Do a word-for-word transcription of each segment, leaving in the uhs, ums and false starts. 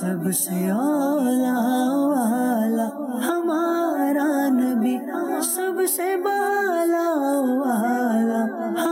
سب سے اولا والا ہمارا نبی، سب سے بالا والا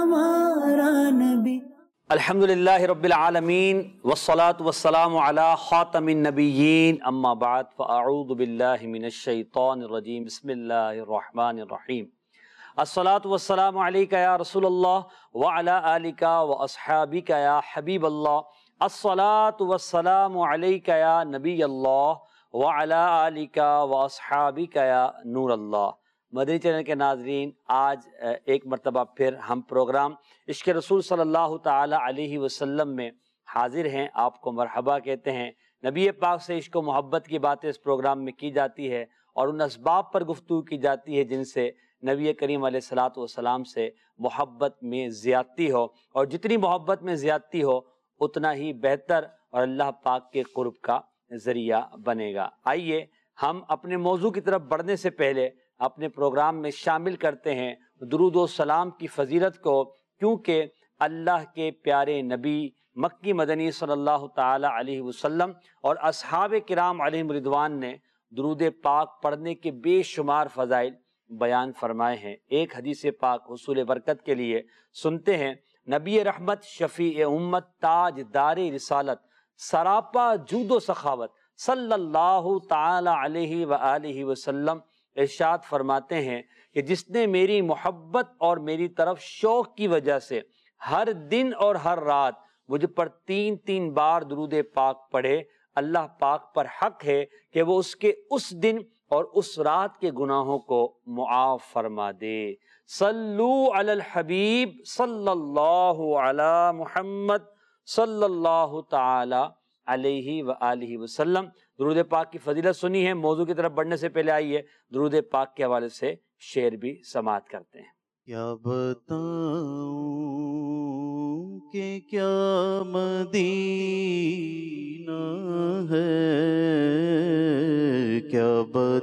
ہمارا نبی۔ الحمدللہ رب العالمین والصلاة والسلام علی خاتم النبیین، اما بعد فاعوذ باللہ من الشیطان الرجیم، بسم اللہ الرحمن الرحیم۔ الصلاة والسلام علیکہ یا رسول اللہ وعلی آلکہ واصحابکہ یا حبیب اللہ۔ الصلاة والسلام علیکہ یا نبی اللہ وعلی آلکہ واصحابکہ یا نور اللہ۔ مدنی چینل کے ناظرین، آج ایک مرتبہ پھر ہم پروگرام عشق رسول صلی اللہ تعالی علیہ وسلم میں حاضر ہیں، آپ کو مرحبا کہتے ہیں۔ نبی پاک سے عشق و محبت کی باتیں اس پروگرام میں کی جاتی ہے اور ان اسباب پر گفتگو کی جاتی ہے جن سے نبی کریم علیہ الصلوۃ والسلام سے محبت میں زیادتی ہو، اور جتنی محبت میں زیادتی ہو اتنا ہی بہتر اور اللہ پاک کے قرب کا ذریعہ بنے گا۔ آئیے ہم اپنے موضوع کی طرف بڑھنے سے پہلے اپنے پروگرام میں شامل کرتے ہیں درود و سلام کی فضیلت کو، کیونکہ اللہ کے پیارے نبی مکی مدنی صلی اللہ تعالی علیہ وسلم اور اصحاب کرام علیہم رضوان نے درود پاک پڑھنے کے بے شمار فضائل بیان فرمائے ہیں۔ ایک حدیث پاک حصول برکت کے لیے سنتے ہیں، نبی رحمت شفیع امت تاج دار رسالت سراپا جود و سخاوت صلی اللہ تعالی علیہ وآلہ وسلم ارشاد فرماتے ہیں کہ جس نے میری محبت اور میری طرف شوق کی وجہ سے ہر دن اور ہر رات مجھ پر تین تین بار درود پاک پڑھے، اللہ پاک پر حق ہے کہ وہ اس کے اس دن اور اس رات کے گناہوں کو معاف فرما دے۔ صلو علی الحبیب صلی اللہ علی محمد صلی اللہ تعالی علیہ وآلہ وسلم۔ درود پاک کی فضیلت سنی ہے۔ موضوع کی طرف بڑھنے سے پہلے آئیے درود پاک کے حوالے سے شعر بھی سماعت کرتے ہیں۔ کیا بتاؤں کہ کیا مدینہ ہے، کیا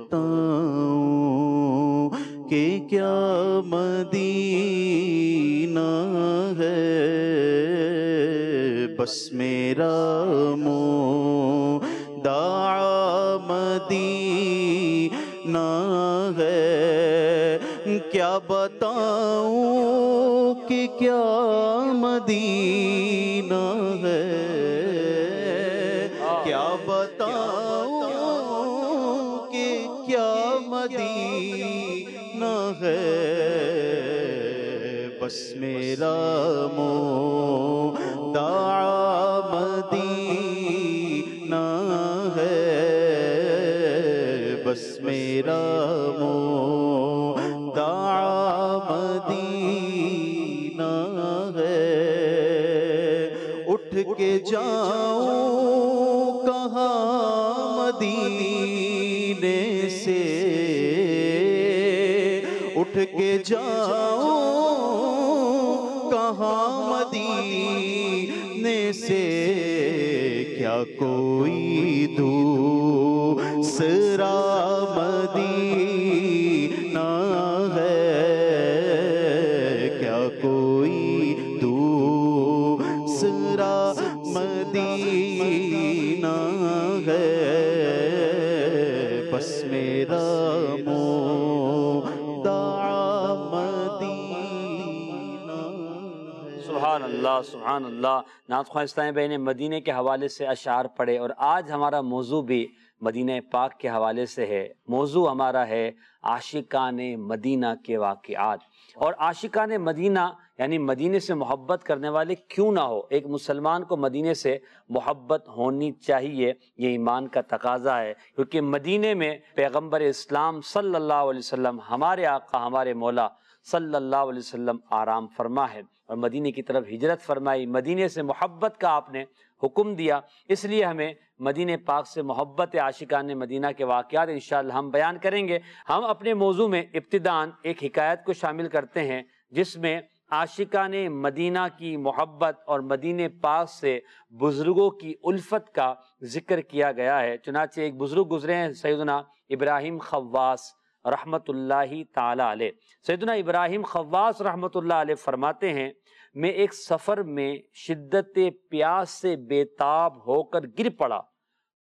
بتاؤں کہ کیا مدینہ ہے، بس میرا منہ داع مدینہ ہے۔ کیا بتاؤں کہ کیا مدینہ ہے، کیا بتاؤں کہ کیا مدینہ ہے، بس میرا منہ داع مدینہ ہے، بس میرا منہ داع مدینہ ہے۔ اٹھ کے جاؤں کہاں مدینے سے، اٹھ کے جاؤں کہاں مدینے سے، کیا کوئی دوسرا مدینہ ہے، کیا کوئی دوسرا مدینہ ہے، بس میرا منہ داع مدینہ ہے۔ سبحان اللہ سبحان اللہ۔ نعت خواہ اسلامی بھائی نے مدینے کے حوالے سے اشعار پڑھے، اور آج ہمارا موضوع بھی مدینہ پاک کے حوالے سے ہے۔ موضوع ہمارا ہے عاشقان مدینہ کے واقعات، اور عاشقان مدینہ یعنی مدینے سے محبت کرنے والے کیوں نہ ہو، ایک مسلمان کو مدینے سے محبت ہونی چاہیے، یہ ایمان کا تقاضا ہے، کیونکہ مدینے میں پیغمبر اسلام صلی اللہ علیہ وسلم ہمارے آقا ہمارے مولا صلی اللہ علیہ وسلم آرام فرما ہے، اور مدینے کی طرف ہجرت فرمائی، مدینے سے محبت کا آپ نے حکم دیا۔ اس لیے ہمیں مدینہ پاک سے محبت عاشقان مدینہ کے واقعات انشاءاللہ ہم بیان کریں گے۔ ہم اپنے موضوع میں ابتداً ایک حکایت کو شامل کرتے ہیں جس میں عاشقان مدینہ کی محبت اور مدینہ پاک سے بزرگوں کی الفت کا ذکر کیا گیا ہے۔ چنانچہ ایک بزرگ گزرے ہیں سیدنا ابراہیم خواص رحمت اللہ تعالی علیہ۔ سیدنا ابراہیم خواص رحمت اللہ علیہ فرماتے ہیں، میں ایک سفر میں شدت پیاس سے بے تاب ہو کر گر پڑا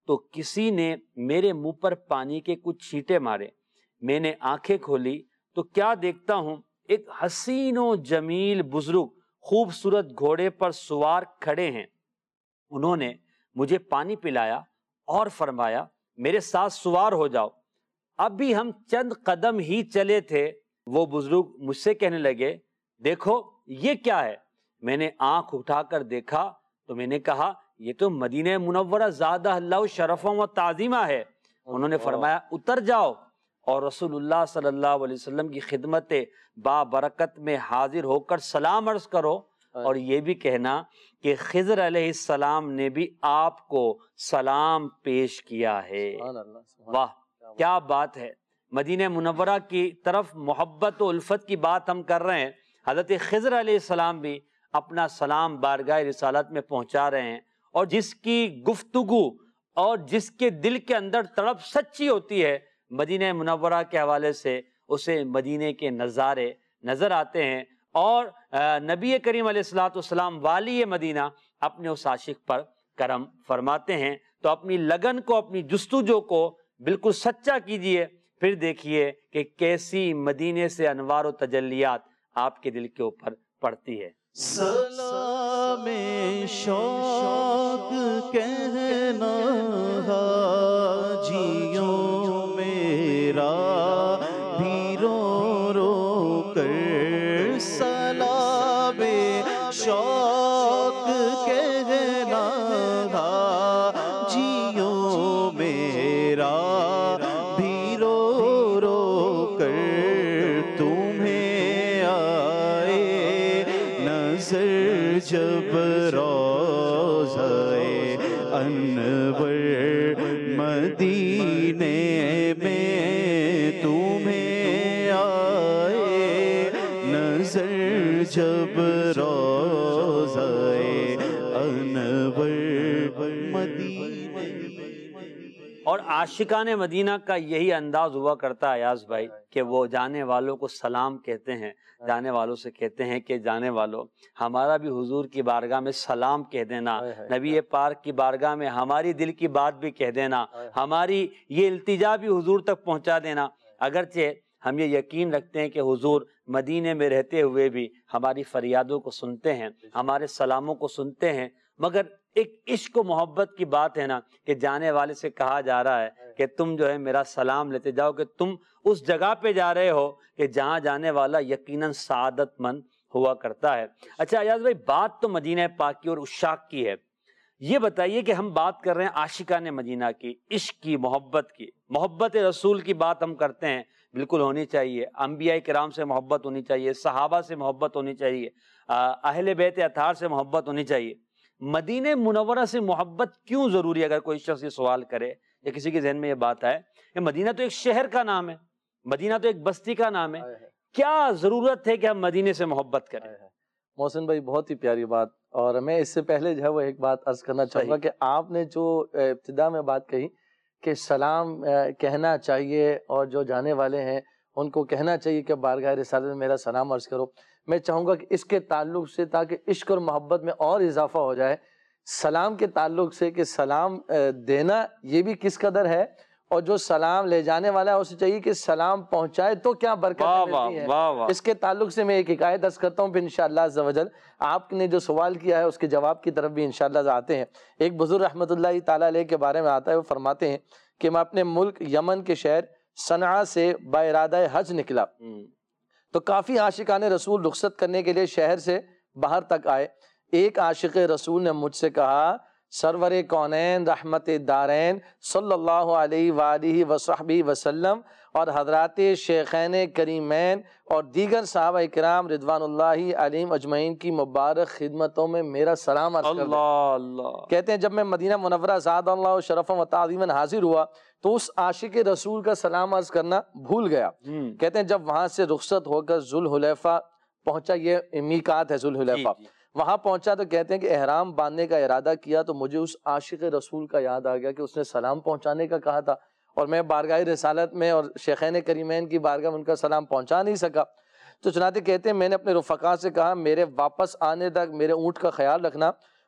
تو کسی نے میرے منہ پر پانی کے کچھ چھینٹے مارے۔ میں نے آنکھیں کھولی تو کیا دیکھتا ہوں، ایک حسین و جمیل بزرگ خوبصورت گھوڑے پر سوار کھڑے ہیں۔ انہوں نے مجھے پانی پلایا اور فرمایا میرے ساتھ سوار ہو جاؤ۔ اب بھی ہم چند قدم ہی چلے تھے، وہ بزرگ مجھ سے کہنے لگے دیکھو یہ کیا ہے؟ میں نے آنکھ اٹھا کر دیکھا تو میں نے کہا یہ تو مدینہ منورہ زادہ اللہ شرفا و تعظیمہ ہے۔ انہوں نے فرمایا اتر جاؤ اور رسول اللہ صلی اللہ علیہ وسلم کی خدمت بابرکت میں حاضر ہو کر سلام عرض کرو، اور یہ بھی کہنا کہ خضر علیہ السلام نے بھی آپ کو سلام پیش کیا ہے۔ واہ کیا بات ہے! مدینہ منورہ کی طرف محبت و الفت کی بات ہم کر رہے ہیں، حضرت خضر علیہ السلام بھی اپنا سلام بارگاہ رسالت میں پہنچا رہے ہیں، اور جس کی گفتگو اور جس کے دل کے اندر تڑپ سچی ہوتی ہے مدینہ منورہ کے حوالے سے، اسے مدینے کے نظارے نظر آتے ہیں، اور نبی کریم علیہ الصلوۃ والسلام والی مدینہ اپنے اس عاشق پر کرم فرماتے ہیں۔ تو اپنی لگن کو، اپنی جستجو کو بالکل سچا کیجئے، پھر دیکھیے کہ کیسی مدینے سے انوار و تجلیات آپ کے دل کے اوپر پڑتی ہے۔ سلام شوق کہنا حاجیوں میرا بھی رو رو کر، سلام شوق کہنا حاجیوں میرا بھی رو رو کر، تمہیں آئے نظر جب روضہ انور مدینے میں، تمہیں آئے نظر جب روضہ انور مدینے۔ اور عاشقان مدینہ کا یہی انداز ہوا کرتا ہے ایاز بھائی کہ وہ جانے والوں کو سلام کہتے ہیں، جانے والوں سے کہتے ہیں کہ جانے والوں ہمارا بھی حضور کی بارگاہ میں سلام کہہ دینا، نبی پاک کی بارگاہ میں ہماری دل کی بات بھی کہہ دینا، ہماری یہ التجا بھی حضور تک پہنچا دینا۔ اگرچہ ہم یہ یقین رکھتے ہیں کہ حضور مدینے میں رہتے ہوئے بھی ہماری فریادوں کو سنتے ہیں، ہمارے سلاموں کو سنتے ہیں، مگر ایک عشق و محبت کی بات ہے نا کہ جانے والے سے کہا جا رہا ہے کہ تم جو ہے میرا سلام لیتے جاؤ، کہ تم اس جگہ پہ جا رہے ہو کہ جہاں جانے والا یقیناً سعادت مند ہوا کرتا ہے۔ اچھا ایاز بھائی، بات تو مدینہ پاک کی اور عشاق کی ہے، یہ بتائیے کہ ہم بات کر رہے ہیں عاشقان مدینہ کی، عشق کی، محبت کی، محبت رسول کی بات ہم کرتے ہیں، بالکل ہونی چاہیے، انبیاء کرام سے محبت ہونی چاہیے، صحابہ سے محبت ہونی چاہیے، اہل بیت اطہار سے محبت ہونی چاہیے۔ مدینہ منورہ سے محبت کیوں ضروری ہے؟ اگر کوئی شخص یہ سوال کرے یا کسی کے ذہن میں یہ بات آئے کہ مدینہ تو ایک شہر کا نام ہے، مدینہ تو ایک بستی کا نام ہے، کیا ضرورت ہے کہ ہم مدینے سے محبت کریں؟ محسن بھائی بہت ہی پیاری بات، اور میں اس سے پہلے جو ہے وہ ایک بات عرض کرنا چاہوں گا کہ آپ نے جو ابتدا میں بات کہی کہ سلام کہنا چاہیے اور جو جانے والے ہیں ان کو کہنا چاہیے کہ بارگاہ رسالت میں میرا سلام عرض کرو، میں چاہوں گا کہ اس کے تعلق سے تاکہ عشق اور محبت میں اور اضافہ ہو جائے، سلام کے تعلق سے کہ سلام دینا یہ بھی کس قدر ہے، اور جو سلام لے جانے والا ہے اسے چاہیے کہ سلام پہنچائے تو کیا برکت ملتی ہے۔ اس کے تعلق سے میں ایک حکایت عرض کرتا ہوں، پھر انشاءاللہ عز و جل آپ نے جو سوال کیا ہے اس کے جواب کی طرف بھی انشاءاللہ آتے ہیں۔ ایک بزرگ رحمت اللہ تعالیٰ علیہ کے بارے میں آتا ہے، وہ فرماتے ہیں کہ میں اپنے ملک یمن کے شہر صنعاء سے با ارادہ حج نکلا تو کافی عاشقان رسول رخصت کرنے کے لیے شہر سے باہر تک آئے۔ ایک عاشق رسول نے مجھ سے کہا سرور کونین رحمت دارین صلی اللہ علیہ وآلہ وصحبہ وسلم اور حضرات شیخین کریمین اور دیگر صحابہ کرام رضوان اللہ علیہم اجمعین کی مبارک خدمتوں میں میرا سلام عرض کر دیں۔ کہتے ہیں جب میں مدینہ منورہ زاد اللہ شرفا و تعظیما حاضر ہوا تو اس عاشق رسول کا سلام عرض کرنا بھول گیا۔ کہتے ہیں جب وہاں سے رخصت ہو کر ذوالحلیفہ پہنچا، یہ میقات ہے ذوالحلیفہ، وہاں پہنچا تو کہتے ہیں کہ احرام باندھنے کا ارادہ کیا تو مجھے اس عاشق رسول کا یاد آ گیا کہ اس نے سلام پہنچانے کا کہا تھا، اور میں بارگاہ رسالت میں اور شیخین کریمین کی بارگاہ میں ان کا سلام پہنچا نہیں سکا۔ تو چنانچہ کہتے ہیں میں نے اپنے رفقا سے کہا میرے واپس آنے تک میرے اونٹ کا خیال رکھنا،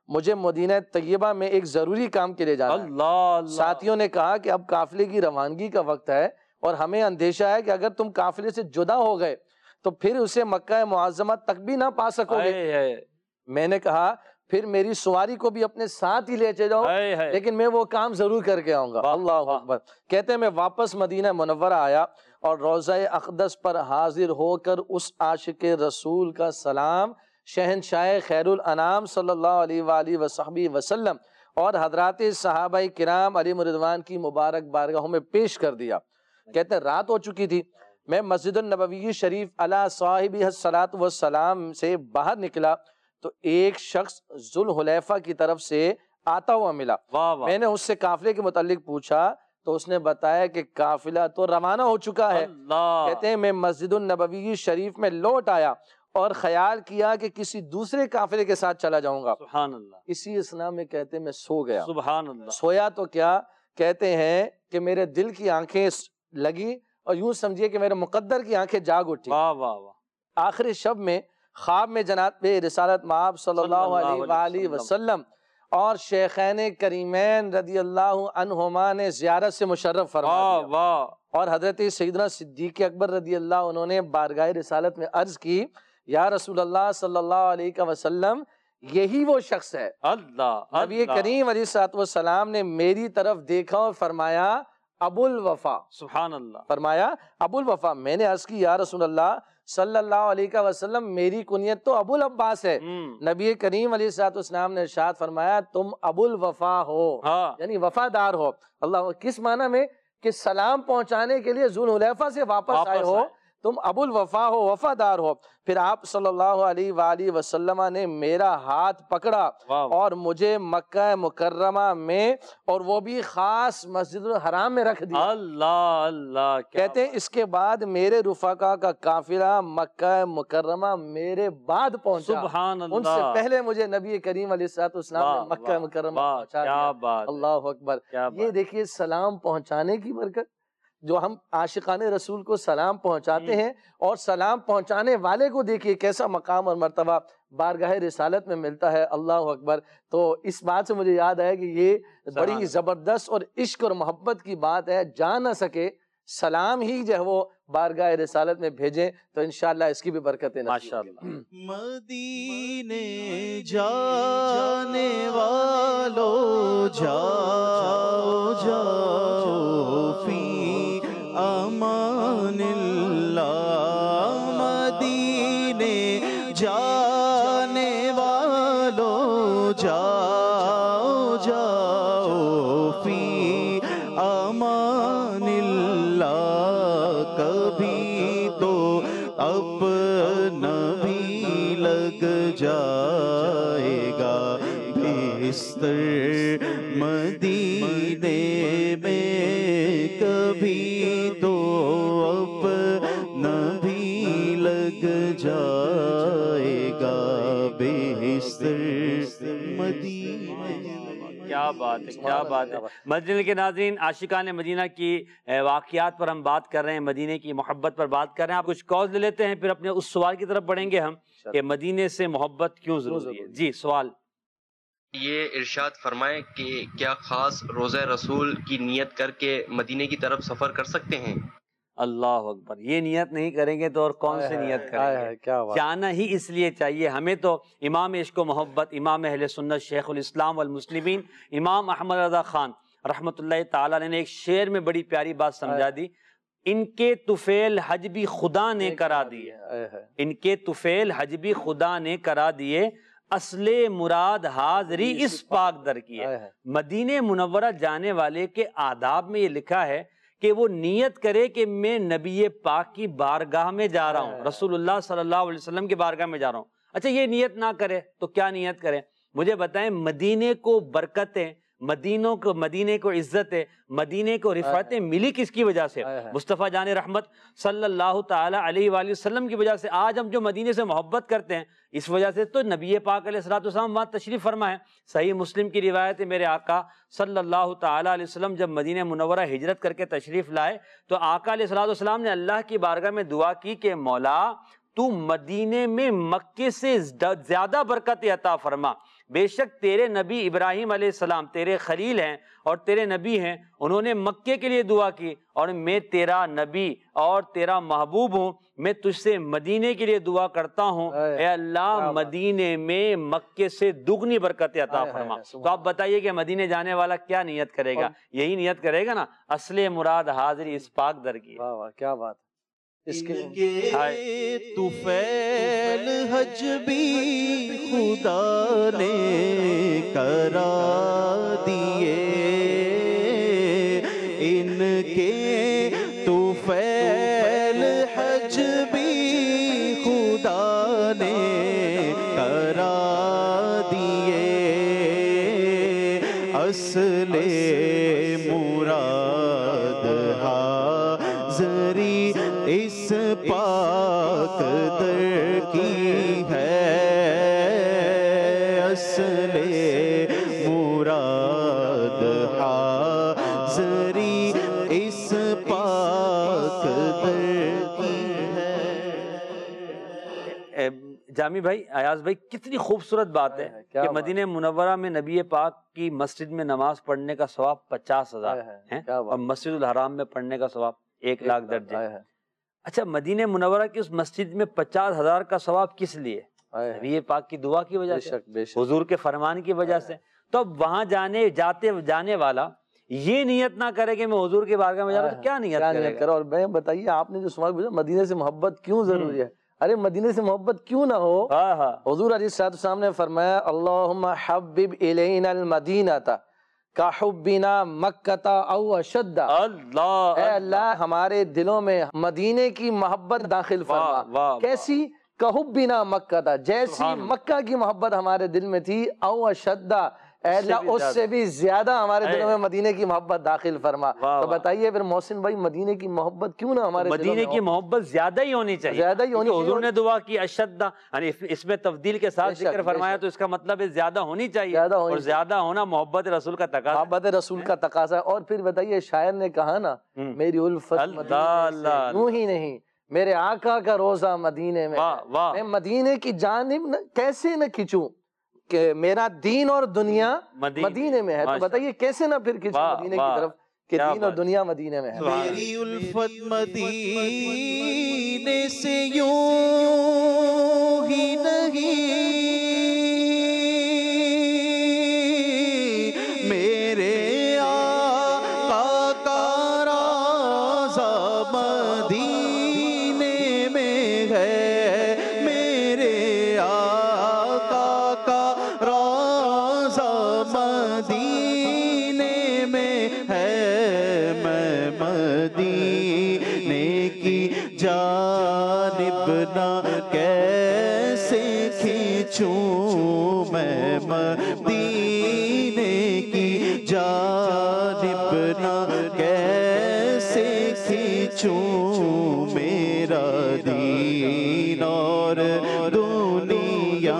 مجھے مدینہ طیبہ میں ایک ضروری کام کے لیے جانا ہے۔ اللہ اللہ ساتھیوں نے کہا کہ اب قافلے کی روانگی کا وقت ہے اور ہمیں اندیشہ ہے کہ اگر تم قافلے سے جدا ہو گئے تو پھر اسے مکہ معظمہ تک بھی نہ پا سکو گے۔ اے اے میں نے کہا پھر میری سواری کو بھی اپنے ساتھ ہی لے چلے جاؤ، اے اے لیکن میں وہ کام ضرور کر کے آؤں گا۔ واہ، اللہ واہ۔ اکبر۔ کہتے ہیں میں واپس مدینہ منورہ آیا اور روضہ اقدس پر حاضر ہو کر اس عاشق رسول کا سلام شہنشاہ خیر الانام صلی اللہ علیہ وآلہ وصحبہ وسلم اور حضرات صحابہ کرام علیہم رضوان کی مبارک بارگاہوں میں پیش کر دیا۔ کہتے ہیں رات ہو چکی تھی، میں مسجد النبوی شریف علی صاحبہ الصلاۃ والسلام سے باہر نکلا تو ایک شخص ذوالحلیفہ کی طرف سے آتا ہوا ملا۔ واہ واہ میں نے اس سے قافلے کے متعلق پوچھا تو اس نے بتایا کہ قافلہ تو روانہ ہو چکا ہے۔ اللہ کہتے ہیں میں مسجد النبوی شریف میں لوٹ آیا اور خیال کیا کہ کسی دوسرے قافلے کے ساتھ چلا جاؤں گا۔ سبحان اللہ اسی اسنا میں کہتے ہیں میں سو گیا۔ سبحان اللہ سویا تو کیا، کہتے ہیں کہ میرے دل کی آنکھیں لگی اور یوں سمجھیے کہ میرے مقدر کی آنکھیں جاگ اٹھی۔ واہ واہ واہ آخری شب میں خواب میں جناب رسالت مآب صلی اللہ علیہ وآلہ وسلم اور شیخین کریمین رضی اللہ عنہما نے زیارت سے مشرف فرما واہ دیا، واہ اور حضرت سیدنا صدیق اکبر رضی اللہ انہوں نے بارگاہ رسالت میں عرض کی یا رسول اللہ صلی اللہ علیہ وسلم یہی وہ شخص ہے۔ اللہ نبی اللہ کریم علیہ الصلوۃ والسلام نے میری طرف دیکھا اور فرمایا ابو الوفا، سبحان اللہ فرمایا ابو الوفا۔ میں نے عرض کی یا رسول اللہ صلی اللہ علیہ وسلم میری کنیت تو ابو العباس ہے۔ ہم، نبی کریم علیہ الصلوۃ والسلام نے ارشاد فرمایا تم ابو الوفا ہو، ہاں یعنی وفادار ہو۔ اللہ کس معنی میں کہ سلام پہنچانے کے لیے ذوالحلیفہ سے واپس واپس آئے ہو، آئے۔ تم ابو الوفا ہو، وفادار ہو۔ پھر آپ صلی اللہ علیہ وآلہ وسلم نے میرا ہاتھ پکڑا واہ اور مجھے مکہ مکرمہ میں اور وہ بھی خاص مسجد الحرام میں رکھ دیا۔ اللہ اللہ کیا کہتے ہیں اس کے بعد میرے رفقا کا قافلہ مکہ مکرمہ میرے بعد پہنچا، سبحان ان سے اللہ پہلے مجھے نبی کریم علیہ الصلوۃ والسلام واہ، نے مکہ واہ، مکرمہ واہ، پہنچا کیا دیا۔ بات ہے، اللہ اکبر۔ کیا یہ بات دیکھیے سلام پہنچانے کی برکت، جو ہم عاشقان رسول کو سلام پہنچاتے ہیں اور سلام پہنچانے والے کو دیکھیے کیسا مقام اور مرتبہ بارگاہ رسالت میں ملتا ہے۔ اللہ اکبر۔ تو اس بات سے مجھے یاد آیا کہ یہ بڑی زبردست اور عشق اور محبت کی بات ہے، جا نہ سکے سلام ہی جو ہے وہ بارگاہ رسالت میں بھیجیں تو انشاءاللہ اس کی بھی برکتیں نصیب ماشاءاللہ۔ ہوں گی۔ مدینے جانے والو جاؤ جاؤ فی امان اللہ، مدینے جانے والو جاؤ جاؤ فی امان اللہ، کبھی تو اپنا بھی لگ جائے گا بستر مدینے میں، کبھی تو اپنا بھی لگ جائے گا بستر مدینے۔ کیا بات ہے، کیا بات ہے۔ مدینے کے ناظرین، عاشقان مدینہ کی واقعات پر ہم بات کر رہے ہیں، مدینے کی محبت پر بات کر رہے ہیں۔ آپ کچھ کالز لے لیتے ہیں پھر اپنے اس سوال کی طرف بڑھیں گے ہم کہ مدینے سے محبت کیوں ضروری ہے۔ جی سوال۔ یہ ارشاد فرمائیں کہ کیا خاص روزہ رسول کی نیت کر کے مدینے کی طرف سفر کر سکتے ہیں؟ اللہ اکبر، یہ نیت نہیں کریں گے تو اور کون سی نیت کریں گے؟ کیا بات۔ جانا ہی اس لیے چاہیے ہمیں تو۔ امام عشق و محبت، امام اہل سنت، شیخ الاسلام والمسلمین امام احمد رضا خان رحمۃ اللہ تعالیٰ علیہ نے ایک شعر میں بڑی پیاری بات سمجھا دی، ان کے طفیل حج بھی خدا نے کرا دیے، ان کے طفیل حج بھی خدا نے کرا دیے، اصل مراد حاضری اس پاک در کی ہے۔ مدینہ منورہ جانے والے کے آداب میں یہ لکھا ہے کہ وہ نیت کرے کہ میں نبی پاک کی بارگاہ میں جا رہا ہوں، رسول اللہ صلی اللہ علیہ وسلم کی بارگاہ میں جا رہا ہوں۔ اچھا یہ نیت نہ کرے تو کیا نیت کرے؟ مجھے بتائیں، مدینے کو برکتیں، مدینوں کو مدینے کو عزتیں، مدینے کو رفعتیں ملی کس کی وجہ سے؟ مصطفیٰ جان رحمت صلی اللہ تعالی علیہ وآلہ وسلم کی وجہ سے۔ آج ہم جو مدینے سے محبت کرتے ہیں اس وجہ سے تو نبی پاک علیہ الصلوۃ والسلام وہاں تشریف فرما ہے۔ صحیح مسلم کی روایت ہے، میرے آقا صلی اللہ تعالی علیہ وسلم جب مدینہ منورہ ہجرت کر کے تشریف لائے تو آقا علیہ الصلوۃ والسلام نے اللہ کی بارگاہ میں دعا کی کہ مولا تو مدینے میں مکے سے زیادہ برکت عطا فرما، بے شک تیرے نبی ابراہیم علیہ السلام تیرے خلیل ہیں اور تیرے نبی ہیں، انہوں نے مکے کے لیے دعا کی، اور میں تیرا نبی اور تیرا محبوب ہوں، میں تجھ سے مدینے کے لیے دعا کرتا ہوں، اے اللہ مدینے میں مکے سے دگنی برکت عطا فرما۔ تو آپ بتائیے کہ مدینے جانے والا کیا نیت کرے گا؟ یہی نیت کرے گا نا، اصل مراد حاضری اس پاک در کی۔ واہ واہ کیا بات! اس کے طفیل حج بھی خدا نے کرا دیے، ان کے طفیل حج بھی خدا نے کرا دیے، اصل مراد حاضری اس پاک در کی ہے، اصل مراد حاضری اس پاک در کی ہے۔ جامی بھائی، ایاز بھائی، کتنی خوبصورت بات ہے کہ مدینہ منورہ میں نبی پاک کی مسجد میں نماز پڑھنے کا ثواب پچاس ہزار ہے اور مسجد الحرام میں پڑھنے کا ثواب ایک لاکھ درجے ہے۔ اچھا، مدینہ منورہ کی اس مسجد میں پچاس ہزار کا ثواب کس لیے؟ نبی پاک کی دعا کی وجہ سے، حضور کے فرمان کی وجہ سے۔ تو اب وہاں جانے جاتے جانے والا یہ نیت نہ کرے کہ میں حضور کے بارگاہ میں جا رہا ہوں تو کیا نیت کرے گا؟ اور میں بتائیے، آپ نے جو سوال پوچھا مدینے سے محبت کیوں ضروری ہے، ارے مدینے سے محبت کیوں نہ ہو؟ حضور علیہ السلام نے فرمایا اللہم حبب الینا المدینہ کحبنا مکہ او اشد، اے اللہ ہمارے دلوں میں مدینے کی محبت داخل فرما۔ کیسی؟ کحبنا مکہ، جیسی مکہ کی محبت ہمارے دل میں تھی، او اشد، اے اللہ اس سے بھی زیادہ ہمارے دلوں میں مدینے کی محبت داخل فرما۔ تو بتائیے پھر محسن بھائی، مدینے کی محبت کیوں نہ ہمارے دلوں میں؟ مدینے کی محبت زیادہ ہی ہونی چاہیے، زیادہ ہی ہونی چاہیے۔ حضور نے دعا کی اشد، یعنی اس میں تفضیل کے ساتھ ذکر فرمایا، تو اس کا مطلب ہے زیادہ ہونی چاہیے، اور زیادہ ہونا محبت رسول کا تقاضا، محبت رسول کا تقاضا ہے۔ اور پھر بتائیے، شاعر نے کہا نا، میری الفت مدینے سے یوں ہی نہیں، میرے آقا کا روزہ مدینے میں، میں مدینے کی جانب کیسے نہ کھچوں کہ میرا دین اور دنیا مدینے میں ہے۔ تو بتائیے کیسے نہ پھر کھچوں مدینے کی طرف کہ دین اور دنیا مدینے میں ہے۔ میری الفت مدینے سے یوں ہی نہیں، میرے آقا کا روضہ مدینے میں ہے، میرے آقا کا روضہ مدینے میں ہے، میں مدینے کی جانب نہ کیسے کھینچوں، میں مدینے کی جانب نہ کیسے کھینچوں، میرا دین اور دنیا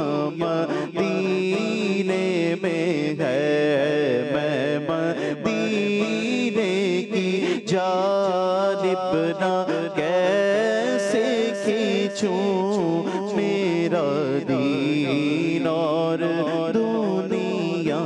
مدینے میں ہے، میں مدینے کی جانب نہ کیسے کھینچوں، میرا دین اور دنیا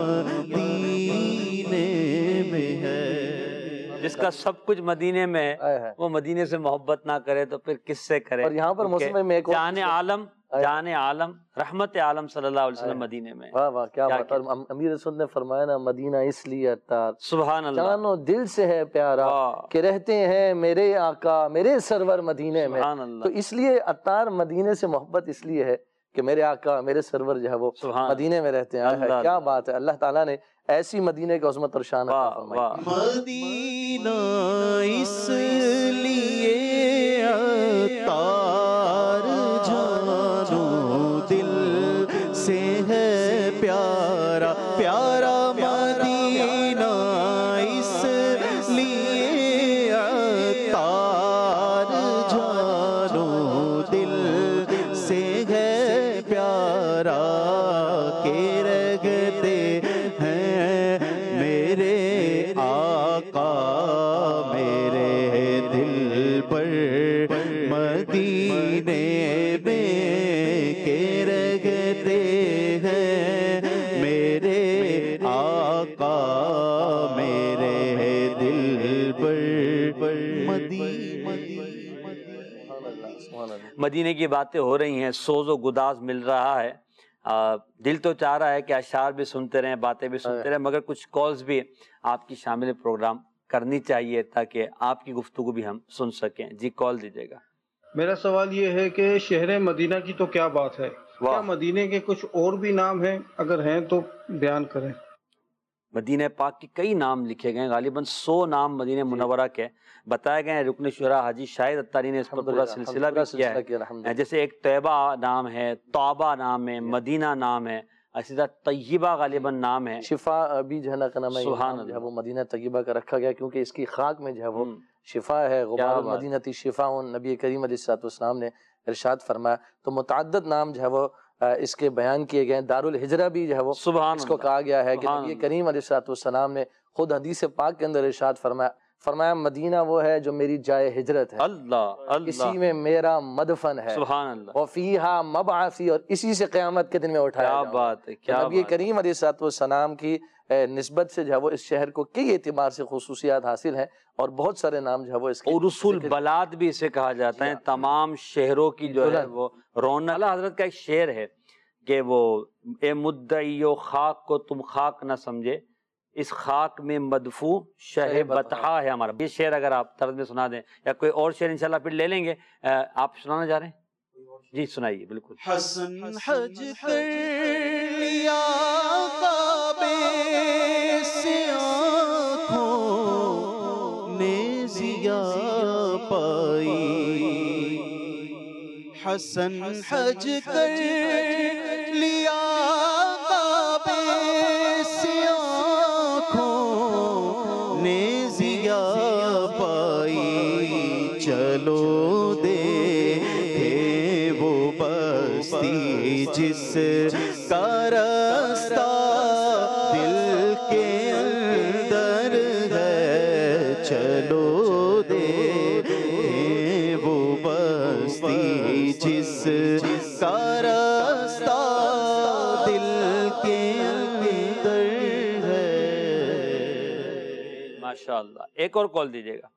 مدینے میں ہے۔ جس کا سب کچھ مدینے میں ہے وہ مدینے سے محبت نہ کرے تو پھر کس سے کرے؟ اور یہاں پر مسلم میں ایک جان عالم جان عالم رحمت عالم صلی اللہ علیہ وسلم مدینے میں۔ واہ واہ کیا بات ہے۔ امیر رسول نے فرمایا نا، مدینہ اس لیے عطار سبحان اللہ جان و دل سے ہے پیارا کہ رہتے ہیں میرے آقا میرے سرور مدینے میں۔ تو اس لیے عطار مدینے سے محبت اس لیے ہے کہ میرے آقا میرے سرور جو ہے وہ مدینے میں رہتے ہیں۔ کیا بات ہے، اللہ تعالیٰ نے ایسی مدینے کی عظمت اور شان عطا فرمائی۔ مدینہ اس لیے عطار جانو دل سے ہے پیارا، پیارا مدینہ اس لیے عطار جانو دل سے ہے پیارا، کہ رگتے ہیں میرے آقا میرے دل پر مدینے میں، کہ رگتے ہیں مدینے کی باتیں ہو رہی ہیں، سوز و گداز مل رہا ہے، آ, دل تو چاہ رہا ہے کہ اشعار بھی سنتے رہیں، باتیں بھی سنتے رہیں، مگر کچھ کالز بھی آپ کی شامل پروگرام کرنی چاہیے تاکہ آپ کی گفتگو بھی ہم سن سکیں۔ جی کال دیجیے گا۔ میرا سوال یہ ہے کہ شہر مدینہ کی تو کیا بات ہے، کیا مدینے کے کچھ اور بھی نام ہیں؟ اگر ہیں تو بیان کریں۔ مدینہ پاک کے کئی نام لکھے گئے، غالباً سو نام مدینہ منورہ کے بتائے گئے ہیں۔ رکن شورا حاجی شاہد اتاری نے اس پر پورا سلسلہ بھی کیا ہے، جیسے ایک طیبہ نام ہے، توبہ نام ہے، مدینہ نام ہے، اسی طرح طیبہ غالباً نام ہے، شفا بھی جو ہے نا کہنا ہے، سبحان جو ہے اللہ، وہ مدینہ طیبہ کا رکھا گیا کیونکہ اس کی خاک میں جو ہے وہ شفا ہے۔ غبار المدینہ شفا، نبی کریم علیہ الصلوۃ والسلام نے ارشاد فرمایا۔ تو متعدد نام جو ہے وہ اس کے بیان کیے گئے ہیں۔ دارالہجرہ بھی جو ہے وہ سبحان اس کو کہا گیا ہے کہ سبحان نبی کریم علیہ الصلوۃ والسلام نے خود حدیث پاک کے اندر ارشاد فرمایا فرمایا مدینہ وہ ہے جو میری جائے ہجرت ہے، اللہ اللہ، اسی میں میرا مدفن ہے، سبحان اللہ، وفیہا مبعثی، اور اسی سے قیامت کے دن میں اٹھایا کیا جاؤں گا۔ بات ہے، کیا نبی بات، کریم علیہ الصلوۃ والسلام کی نسبت سے جو ہے وہ اس شہر کو کئی اعتبار سے خصوصیات حاصل ہیں، اور بہت سارے نام جو ہے وہ اس کے عرس البلاد بھی اسے کہا جاتا ہے، تمام شہروں کی جو ہے وہ رونق۔ اعلیٰ حضرت کا ایک شعر ہے کہ وہ اے مدعیو خاک کو تم خاک نہ سمجھے، اس خاک میں مدفوع شہ بطحا ہے ہمارا۔ یہ شعر اگر آپ طرز میں سنا دیں، یا کوئی اور شعر انشاءاللہ پھر لے لیں گے۔ آپ سنانا چاہ رہے ہیں؟ جی سنائیے، بالکل۔ حسن حج کر لیا کعبے سے آنکھوں نے ضیا پائی، حسن حج کر لیا کعبے سے آنکھوں نے ضیا پائی، چلو دے وہ بستی جس کا راستہ دل کے اندر ہے، چلو دے وہ بستی جس کا راستہ دل کے اندر ہے۔ ماشاءاللہ، ایک اور کال دیجیے گا۔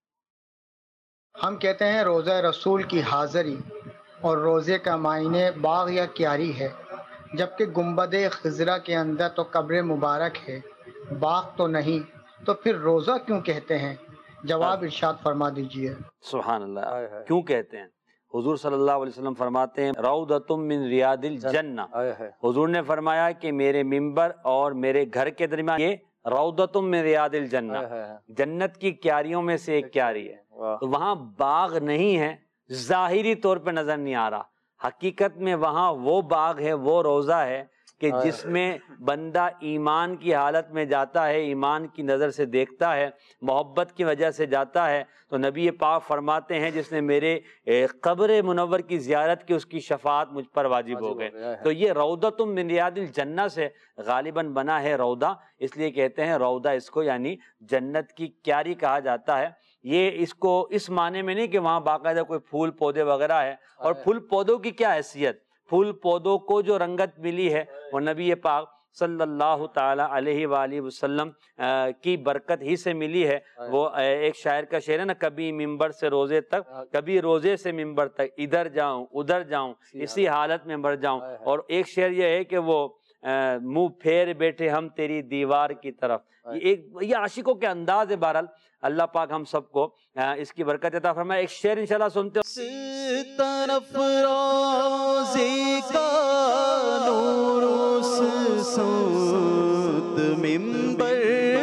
ہم کہتے ہیں روزہ رسول کی حاضری اور روزے کا معنی باغ یا کیاری ہے، جبکہ گنبد خضرا کے اندر تو قبر مبارک ہے، باغ تو نہیں، تو پھر روزہ کیوں کہتے ہیں؟ جواب ارشاد فرما دیجئے۔ سبحان اللہ، کیوں کہتے ہیں؟ حضور صلی اللہ علیہ وسلم فرماتے ہیں روضۃ من ریاض الجنہ، حضور نے فرمایا کہ میرے ممبر اور میرے گھر کے درمیان یہ روضۃ من ریاض الجنہ، جنت کی کیاریوں میں سے ایک کیاری ہے۔ تو وہاں باغ نہیں ہے، ظاہری طور پہ نظر نہیں آ رہا، حقیقت میں وہاں وہ باغ ہے، وہ روضہ ہے کہ جس میں بندہ ایمان کی حالت میں جاتا ہے، ایمان کی نظر سے دیکھتا ہے، محبت کی وجہ سے جاتا ہے۔ تو نبی پاک فرماتے ہیں جس نے میرے قبر منور کی زیارت کی، اس کی شفاعت مجھ پر واجب ہو گئے۔ تو یہ روضۃ من ریاض الجنہ سے غالباً بنا ہے روضہ، اس لیے کہتے ہیں روضہ اس کو، یعنی جنت کی کیاری کہا جاتا ہے۔ یہ اس کو اس معنی میں نہیں کہ وہاں باقاعدہ کوئی پھول پودے وغیرہ ہے، اور پھول پودوں کی کیا حیثیت، پھول پودوں کو جو رنگت ملی ہے وہ نبی پاک صلی اللہ تعالی علیہ وآلہ وسلم کی برکت ہی سے ملی ہے۔ وہ ایک شاعر کا شعر ہے نا، کبھی ممبر سے روزے تک، کبھی روزے سے ممبر تک، ادھر جاؤں ادھر جاؤں اسی حالت میں مر جاؤں۔ اور ایک شعر یہ ہے کہ وہ منہ پھیر بیٹھے ہم تیری دیوار کی طرف، یہ ایک یہ عاشقوں کے انداز ہے۔ بہرحال اللہ پاک ہم سب کو اس کی برکت عطا فرمائے۔ ایک شعر انشاءاللہ سنتے ہیں۔ اس طرف روزے کا نور، اس سمت ممبر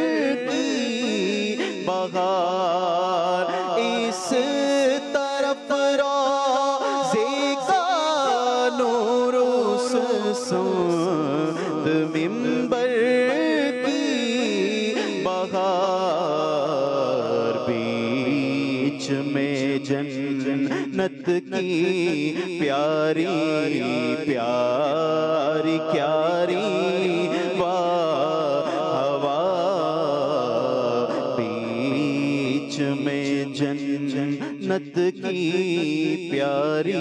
کی بہار، اس طرف روزے کا نور، اس سمت ممبر کی بہار، بیچ میں جنت کی پیاری پیاری کیاری واہ ہوا، بیچ میں جنت کی پیاری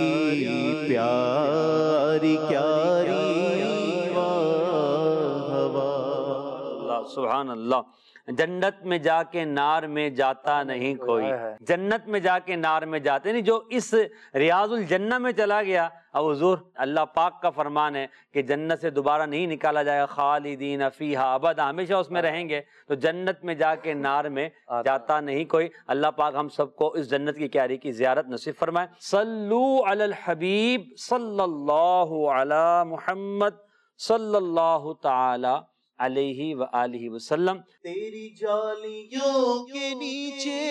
پیاری کیاری واہ ہوا۔ اللہ سبحان اللہ۔ جنت میں جا کے نار میں جاتا نہیں کوئی، جنت میں جا کے نار میں جاتے نہیں، جو اس ریاض الجنہ میں چلا گیا، اب حضور اللہ پاک کا فرمان ہے کہ جنت سے دوبارہ نہیں نکالا جائے گا، خالدین فیہا ابدا، ہمیشہ اس میں رہیں گے، تو جنت میں جا کے نار میں جاتا نہیں کوئی۔ اللہ پاک ہم سب کو اس جنت کی کیاری کی زیارت نصیب فرمائے۔ صلو علی الحبیب صلی اللہ علی محمد صلی اللہ تعالی علیہ وآلہ وسلم۔ تیری جالیوں کے نیچے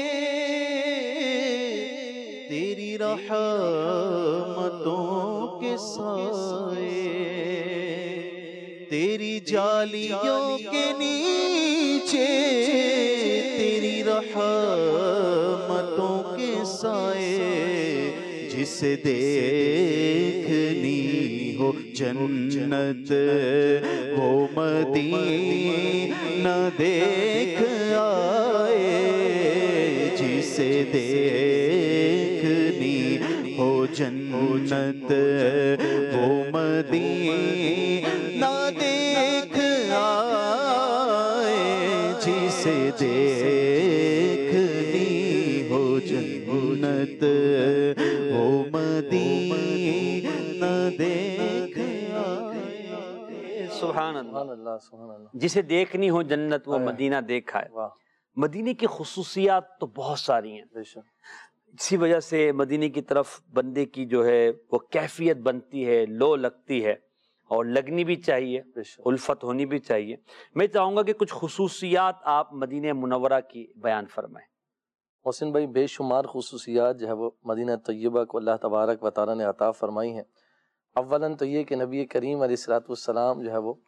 تیری رحمتوں کے سائے، تیری جالیوں کے نیچے تیری رحمتوں کے سائے، جسے دیکھنی ہو جنت وہ مدینہ دیکھ آئے، جسے دیکھنی ہو جنت وہ مدینہ دیکھ آئے، جسے دیکھنی ہو جنت وہ مدینہ دیکھ آئے۔ سبحان اللہ، اللہ سبحان اللہ، جسے دیکھنی ہو جنت وہ مدینہ دیکھا ہے۔ مدینے کی خصوصیات تو بہت ساری ہیں، اسی وجہ سے مدینے کی طرف بندے کی جو ہے وہ کیفیت بنتی ہے، لو لگتی ہے، اور لگنی بھی چاہیے، الفت ہونی بھی چاہیے۔ میں چاہوں گا کہ کچھ خصوصیات آپ مدینہ منورہ کی بیان فرمائیں۔ محسن بھائی، بے شمار خصوصیات جو ہے وہ مدینہ طیبہ کو اللہ تبارک و تعالیٰ نے عطا فرمائی ہیں۔ اولاً تو یہ کہ نبی کریم علیہ الصلوۃ والسلام جو ہے وہ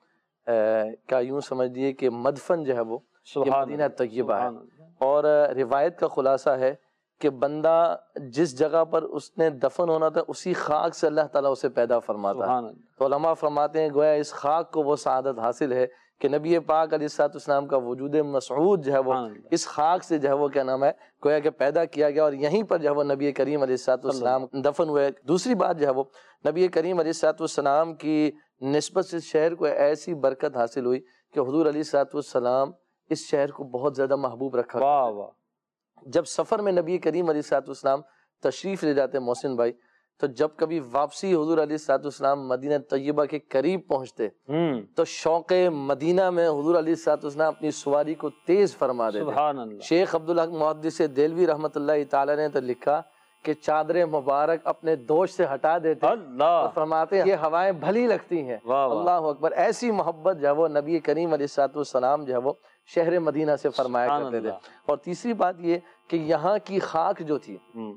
کیا یوں سمجھیے کہ مدفن جو ہے وہ یہ مدینہ طیبہ ہے، اور روایت کا خلاصہ ہے کہ بندہ جس جگہ پر اس نے دفن ہونا تھا اسی خاک سے اللہ تعالیٰ اسے پیدا فرماتا ہے۔ تو علماء فرماتے ہیں گویا اس خاک کو وہ سعادت حاصل ہے کہ نبی پاک علیہ الصلوۃ والسلام کا وجود مسعود جو ہے وہ اس خاک سے جو ہے وہ کیا نام ہے گویا کہ پیدا کیا گیا، اور یہیں پر جو ہے وہ نبی کریم علیہ الصلوۃ والسلام دفن ہوئے۔ دوسری بات جو ہے وہ نبی کریم علیہ الصلوۃ والسلام کی نسبت سے شہر کو ایسی برکت حاصل ہوئی کہ حضور علیہ الصلوۃ والسلام اس شہر کو بہت زیادہ محبوب رکھا۔ واہ واہ۔ جب سفر میں نبی کریم علیہ الصلوۃ والسلام تشریف لے جاتے محسن بھائی، تو جب کبھی واپسی حضور علیہ الصلوۃ والسلام مدینہ طیبہ کے قریب پہنچتے تو شوق مدینہ میں حضور علیہ الصلوۃ والسلام اپنی سواری کو تیز فرما دیتے۔ سبحان اللہ۔ شیخ عبدالحق محدث دہلوی رحمۃ اللہ تعالی نے تو لکھا کہ چادر مبارک اپنے دوش سے ہٹا دیتے اور فرماتے ہیں یہ ہوائیں بھلی لگتی ہیں۔ اللہ اکبر۔ ایسی محبت جو ہے وہ نبی کریم علیہ الصلوۃ والسلام جو ہے وہ شہر مدینہ سے فرمایا کرتے تھے۔ اور تیسری بات یہ کہ یہاں کی خاک جو تھی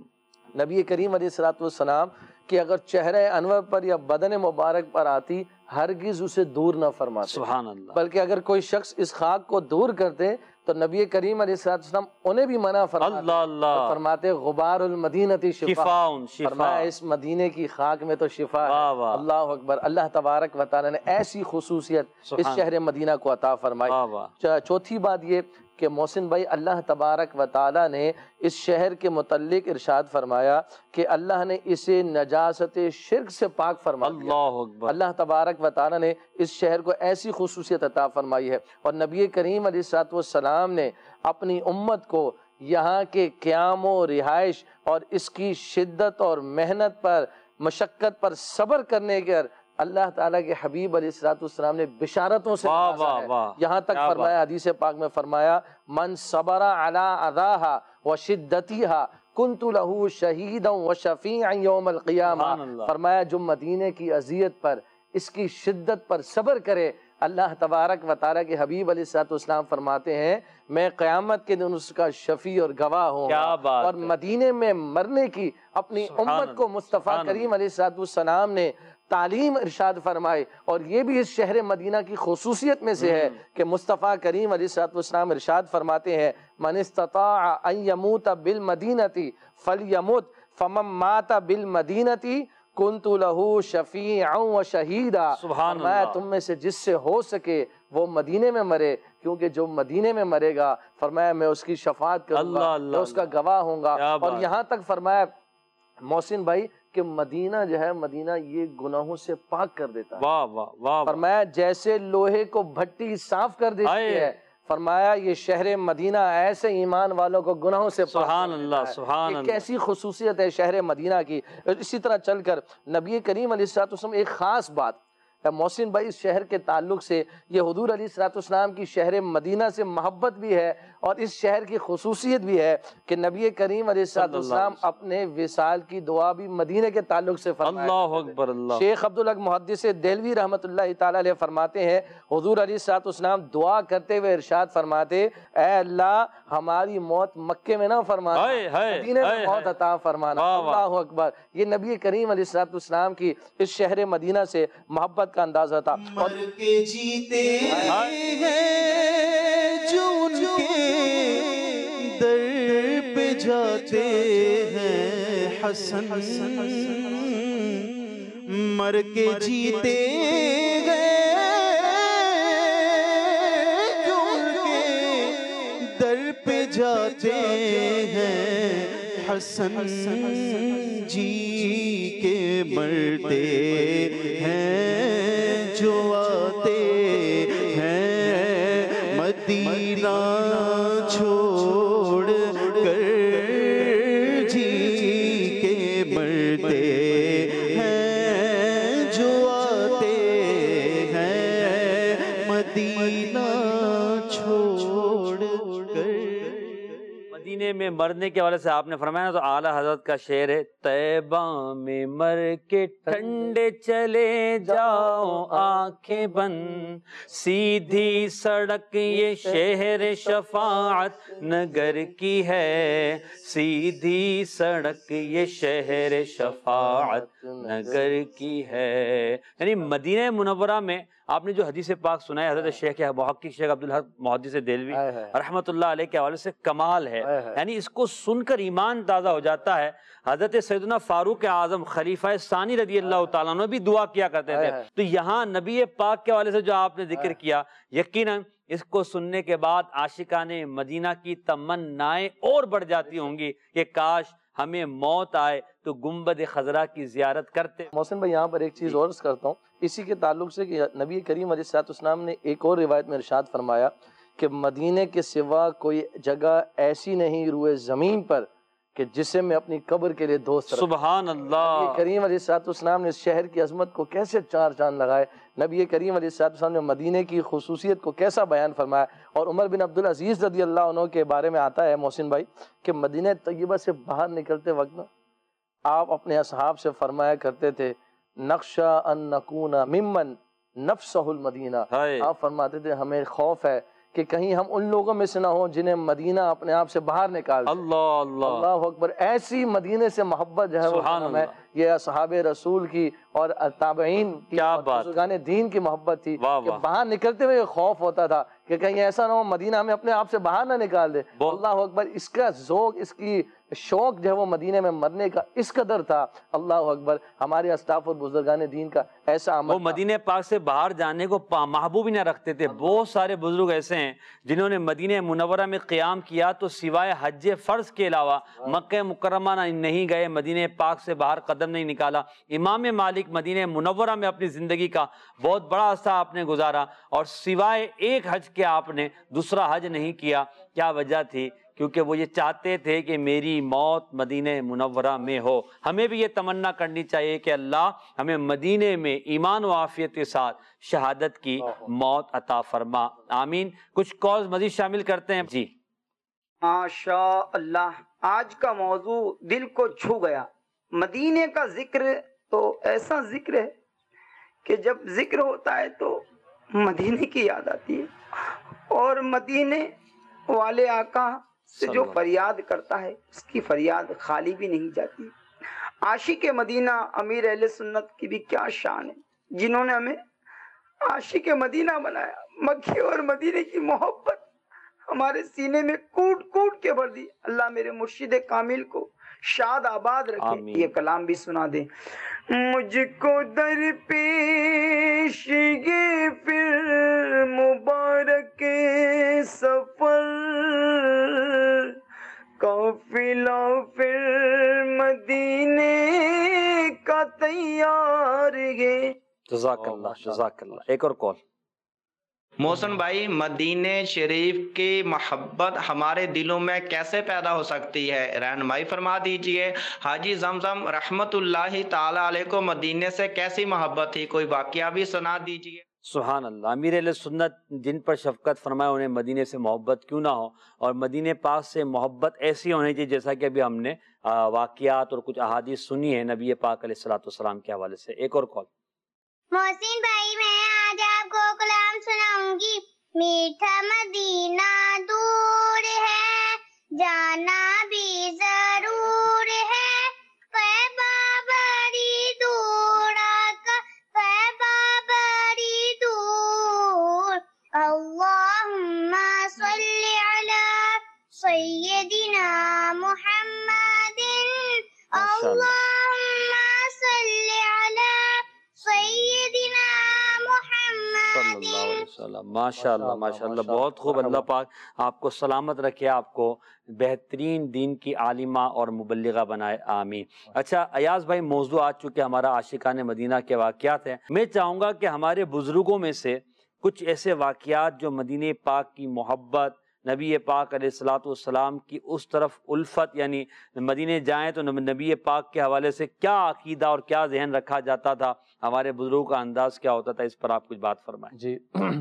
نبی کریم علیہ الصلوۃ والسلام کہ اگر چہرہ انور پر یا بدن مبارک پر آتی ہرگز اسے دور نہ فرماتے، سبحان اللہ، بلکہ اگر کوئی شخص اس خاک کو دور کرتے تو نبی کریم علیہ الصلوۃ والسلام انہیں بھی منع فرماتے، اللہ اللہ، فرماتے غبار المدینۃ شفاء، فرمایا اس مدینے کی خاک میں تو شفا ہے۔ اللہ اکبر۔ اللہ تبارک و تعالی نے ایسی خصوصیت اس شہر مدینہ کو عطا فرمائی۔ چوتھی بات یہ کہ محسن بھائی اللہ تبارک و تعالی نے اس شہر کے متعلق ارشاد فرمایا کہ اللہ نے اسے نجاست شرک سے پاک فرما دیا۔ اللہ اکبر۔ اللہ تبارک و تعالی نے اس شہر کو ایسی خصوصیت عطا فرمائی ہے، اور نبی کریم علیہ الصلوۃ والسلام نے اپنی امت کو یہاں کے قیام و رہائش اور اس کی شدت اور محنت پر مشقت پر صبر کرنے کے اللہ تعالیٰ کے حبیب علیہ الصلوۃ والسلام نے بشارتوں سے نوازا ہے۔ یہاں تک فرمایا، حدیث پاک میں فرمایا من صبر علی اذاها وشدتها کنت له شہیدا وشفیعا یوم القیامہ۔ فرمایا جو مدینے کی اذیت پر، اس کی شدت پر صبر کرے، اللہ تبارک و تعالیٰ کے حبیب علیہ الصلوۃ والسلام فرماتے ہیں میں قیامت کے دن اس کا شفیع اور گواہ ہوں گا۔ اور مدینے میں مرنے کی اپنی امت کو مصطفیٰ کریم علیہ الصلوۃ والسلام نے تعلیم ارشاد فرمائے، اور یہ بھی اس شہر مدینہ کی خصوصیت میں سے ہے کہ مصطفیٰ کریم علیہ الصلوۃ والسلام ارشاد فرماتے ہیں من استطاع ان یموت بالمدینۃ فلیمت فمن مات بالمدینۃ کنت لہ شفیعا و شہیدا۔ فرمایا تم میں سے جس سے ہو سکے وہ مدینے میں مرے، کیونکہ جو مدینے میں مرے گا فرمایا میں اس کی شفاعت کروں گا، میں اس کا گواہ ہوں گا۔ اور یہاں تک فرمایا محسن بھائی کہ مدینہ جو ہے مدینہ یہ گناہوں سے پاک کر دیتا ہے۔ واہ واہ واہ۔ فرمایا جیسے لوہے کو بھٹی صاف کر دیتی ہے فرمایا یہ شہر مدینہ ایسے ایمان والوں کو گناہوں سے پاک سبحان اللہ سبحان اللہ، کیسی خصوصیت ہے شہر مدینہ کی۔ اسی طرح چل کر نبی کریم علیہ الصلوۃ والسلام ایک خاص بات محسن بھائی اس شہر کے تعلق سے، یہ حضور علیہ الصلوۃ والسلام کی شہر مدینہ سے محبت بھی ہے اور اس شہر کی خصوصیت بھی ہے کہ نبی کریم علیہ الصلوۃ والسلام اپنے وصال کی دعا بھی مدینہ کے تعلق سے فرمایا۔ اللہ اکبر اللہ۔ شیخ عبدالحق محدث دہلوی رحمۃ اللہ تعالیٰ علیہ فرماتے ہیں حضور علیہ الصلوۃ والسلام دعا کرتے ہوئے ارشاد فرماتے اے اللہ ہماری موت مکے میں نہ فرمانا، مدینہ میں موت عطا فرمانا۔ اللہ اکبر، یہ نبی کریم علیہ الصلوۃ والسلام کی اس شہر مدینہ سے محبت کا اندازہ تھا۔ مر کے جیتے ہیں جو ان کے در پہ جاتے ہیں حسن، مر کے جیتے ہیں جو ان کے در پہ جاتے ہیں حسن، جی کے مرتے ہیں جو آتے ہیں مدینہ چھوڑ کر، جی کے مرتے ہیں جو آتے ہیں مدینہ چھوڑ کر۔ مدینے میں مرنے کے حوالے سے آپ نے فرمایا نا تو اعلیٰ حضرت کا شعر ہے، طیبہ میں مر کے ٹھنڈے چلے جاؤ آنکھیں بند، سیدھی سڑک یہ شہر شفاعت نگر کی ہے، سیدھی سڑک یہ شہر شفاعت نگر کی ہے۔ یعنی مدینہ منورہ میں آپ نے جو حدیث پاک سنا ہے حضرت شیخ محقق شیخ عبدالحق محدث دہلوی رحمۃ اللہ علیہ کے حوالے سے کمال ہے، یعنی اس کو سن کر ایمان تازہ ہو جاتا ہے۔ حضرت سیدنا فاروق اعظم خلیفہ ثانی رضی اللہ تعالیٰ عنہ بھی دعا کیا کرتے تھے، تو یہاں نبی پاک کے حوالے سے جو آپ نے ذکر کیا، یقیناً اس کو سننے کے بعد عاشقان مدینہ کی تمنائیں اور بڑھ جاتی ہوں گی کہ کاش ہمیں موت آئے تو گنبد خضرا کی زیارت کرتے۔ محسن بھائی یہاں پر ایک چیز اور عرض کرتا ہوں اسی کے تعلق سے کہ نبی کریم علیہ الصلوۃ والسلام نے ایک اور روایت میں ارشاد فرمایا کہ مدینے کے سوا کوئی جگہ ایسی نہیں روئے زمین پر کہ جسے میں اپنی قبر کے لیے دوست رکھوں۔ سبحان اللہ۔ نبی کریم علیہ الصلوۃ والسلام نے اس شہر کی عظمت کو کیسے چار چاند لگائے، نبی کریم علیہ الصلوۃ والسلام نے مدینے کی خصوصیت کو کیسا بیان فرمایا۔ اور عمر بن عبدالعزیز رضی اللہ عنہ کے بارے میں آتا ہے محسن بھائی کہ مدینہ طیبہ سے باہر نکلتے وقت آپ اپنے اصحاب سے فرمایا کرتے تھے نخشى ان نکون ممن نفسہ المدینہ، آپ فرماتے تھے ہمیں خوف ہے کہ کہیں ہم ان لوگوں میں سے نہ ہوں جنہیں مدینہ اپنے آپ سے باہر نکال دے۔ اللہ اللہ اللہ اکبر، ایسی مدینے سے محبت جو ہے وہ ہے یہ اصحاب رسول کی اور تابعین کی اور بزرگان دین کی محبت تھی کہ باہر نکلتے ہوئے خوف ہوتا تھا کہ کہیں ایسا نہ ہو مدینہ ہمیں اپنے آپ سے باہر نہ نکال دے۔ اللہ اکبر، اس کا ذوق، اس کی شوق جو ہے وہ مدینے میں مرنے کا اس قدر تھا۔ اللہ اکبر، ہمارے اسلاف اور بزرگان دین کا ایسا عمل، وہ مدینہ پاک سے باہر جانے کو محبوب ہی نہ رکھتے تھے۔ بہت سارے بزرگ ایسے ہیں جنہوں نے مدینہ منورہ میں قیام کیا تو سوائے حج فرض کے علاوہ مکہ مکرمہ نہیں گئے، مدینہ پاک سے باہر قدم نہیں نکالا۔ امام مالک مدینہ منورہ میں اپنی زندگی کا بہت بڑا عرصہ آپ نے گزارا اور سوائے ایک حج کے آپ نے دوسرا حج نہیں کیا۔ کیا وجہ تھی؟ کیونکہ وہ یہ چاہتے تھے کہ میری موت مدینہ منورہ میں ہو۔ ہمیں بھی یہ تمنا کرنی چاہیے کہ اللہ ہمیں مدینہ میں ایمان و عافیت کے ساتھ شہادت کی موت عطا فرما، آمین۔ کچھ کالز مزید شامل کرتے ہیں جی۔ ماشاء اللہ، آج کا موضوع دل کو چھو گیا۔ مدینے کا ذکر تو ایسا ذکر ہے کہ جب ذکر ہوتا ہے تو مدینے کی یاد آتی ہے، اور مدینے والے آقا سے جو فریاد کرتا ہے اس کی فریاد خالی بھی نہیں جاتی۔ عاشق مدینہ امیر اہل سنت کی بھی کیا شان ہے، جنہوں نے ہمیں عاشق مدینہ بنایا۔ مکے اور مدینے کی محبت ہمارے سینے میں کوٹ کوٹ کے بھر دی۔ اللہ میرے مرشد کامل کو شاد آباد رکھے۔ یہ کلام بھی سنا دیں۔ مجھ کو در پیش یہ پھر مبارک سفر، قافلہ پھر مدینے کا تیار ہے۔ جزاک اللہ، جزاک اللہ۔ ایک اور کال۔ محسن بھائی، مدینہ شریف کی محبت ہمارے دلوں میں کیسے پیدا ہو سکتی ہے؟ رہنمائی فرما دیجئے۔ حاجی زمزم رحمت اللہ تعالی علیہ کو مدینہ سے کیسی محبت تھی؟ کوئی واقعہ بھی سنا دیجئے۔ سبحان اللہ۔ امیر اہل سنت جن پر شفقت فرمائے انہیں مدینے سے محبت کیوں نہ ہو، اور مدینے پاک سے محبت ایسی ہونی چاہیے جیسا کہ ابھی ہم نے واقعات اور کچھ احادیث سنی ہیں نبی پاک علیہ الصلوۃ والسلام کے حوالے سے۔ ایک اور کال۔ محسن بھائی، میں آج آپ کو کلام سناؤں گی۔ میٹھا مدینہ دور ہے، جانا بھی ضرور ہے، طیبہ بڑی دور آقا، طیبہ بڑی دور۔ اللہم صلی علی سیدنا محمد، اللہم صلی علی سیدنا محمد۔ ماشاء اللہ ماشاء اللہ، بہت خوب۔ اللہ پاک آپ کو سلامت رکھے، آپ کو بہترین دین کی عالمہ اور مبلغہ بنائے، آمین۔ اچھا ایاز بھائی، موضوع آج چکے ہمارا عاشقان مدینہ کے واقعات ہیں، میں چاہوں گا کہ ہمارے بزرگوں میں سے کچھ ایسے واقعات جو مدینہ پاک کی محبت، نبی پاک علیہ الصلوۃ والسلام کی اس طرف الفت، یعنی مدینے جائیں تو نبی پاک کے حوالے سے کیا عقیدہ اور کیا ذہن رکھا جاتا تھا، ہمارے بزرگوں کا انداز کیا ہوتا تھا، اس پر آپ کچھ بات فرمائیں۔ جی